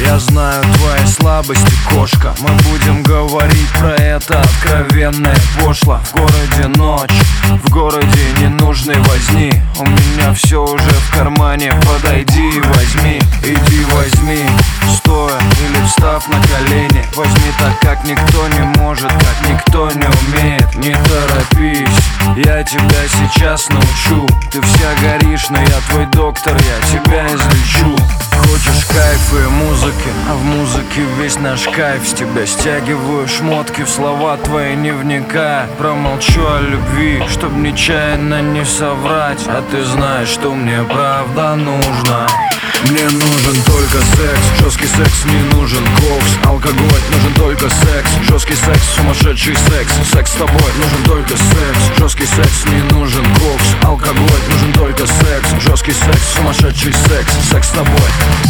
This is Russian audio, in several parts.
Я знаю твои слабости, кошка. Мы будем говорить про это откровенно и пошло. В городе ночь, в городе ненужной возни. У меня все уже в кармане, подойди и возьми. Иди возьми, стоя или встав на колени. Возьми так, как никто не может, как никто не умеет. Не торопись, я тебя сейчас научу. Ты вся горишь, но я твой доктор, я тебя излечу. Хочешь кайфа и музыки, а в музыке весь наш кайф. С тебя стягиваю шмотки, в слова твои не вникая. Промолчу о любви, чтоб нечаянно не соврать. А ты знаешь, что мне правда нужно. Мне нужен только секс, жесткий секс, не нужен ковс. Алкоголь, нужен только секс, жесткий секс, сумасшедший секс. Секс с тобой, нужен только секс, жесткий секс, не нужен ковс. Алкоголь, нужен только секс, жесткий секс, сумасшедший секс. Секс с тобой.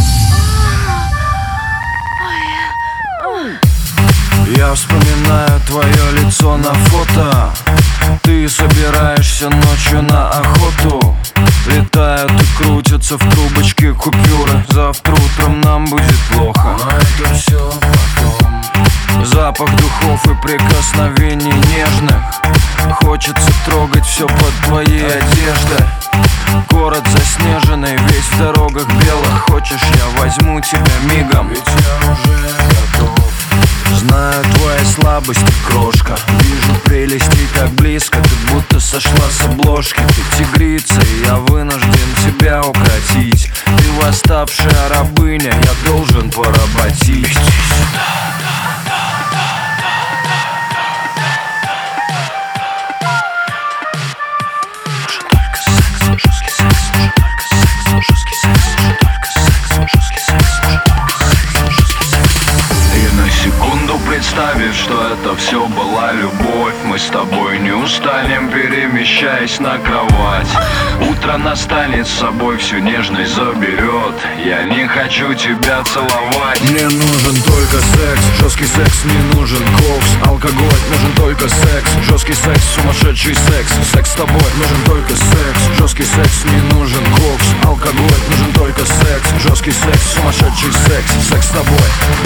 Я вспоминаю твое лицо на фото. Ты собираешься ночью на охоту. Летают и крутятся в трубочке купюры. Завтра утром нам будет плохо, но это все потом. Запах духов и прикосновений нежных. Хочется трогать все под твоей одеждой. Город заснеженный, весь в дорогах белых. Хочешь, я возьму тебя мигом, ведь я уже готов. Знаю твои слабости, крошка. Вижу прелести так близко, ты будто сошла с обложки. Ты тигрица, и я вынужден тебя укротить. Ты восставшая рабыня, я должен поработить. Иди сюда. Нужен только секс, жесткий секс. Нужен только секс, жесткий секс. Нужен только секс, жесткий секс. Нужен только секс, жесткий секс. И на секунду представив, что это все была любовь, мы с тобой не устанем, перемещаясь на кровать. Утро настанет, с собой всю нежность заберет. Я не хочу тебя целовать. Мне нужен только секс, жесткий секс, не нужен ковс. Алкоголь, нужен только секс, жесткий секс, сумасшедший секс. Секс с тобой, нужен только секс, жесткий секс, не нужен ковс. Алкоголь, нужен только секс, жесткий секс, сумасшедший секс. Секс с тобой.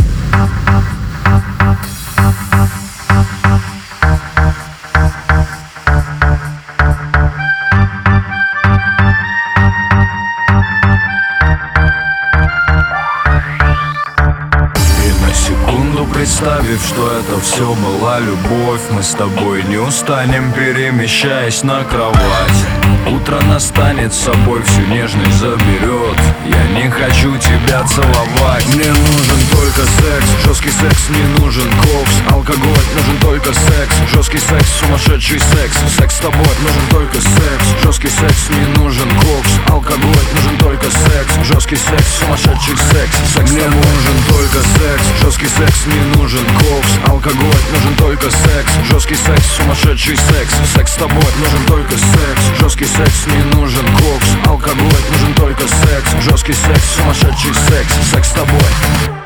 Представив, что это все была любовь, мы с тобой не устанем, перемещаясь на кровать. Утро настанет, с собой всю нежность заберет. Я не хочу тебя целовать. Мне нужен только секс, жесткий секс, не нужен ковс. Алкоголь, нужен только секс, жесткий секс, сумасшедший секс. Секс с тобой, нужен только секс, жесткий секс, не нужен ковс. Алкоголь, нужен только секс, жесткий секс, сумасшедший секс. Секс мне нужен только секс, жесткий секс, не нужен ковс. Алкоголь, нужен только секс, жесткий секс, сумасшедший секс. Секс с тобой, нужен только секс, жесткий секс, не нужен ковс. Алкоголь, нужен только секс, жесткий секс, сумасшедший секс. Секс с тобой.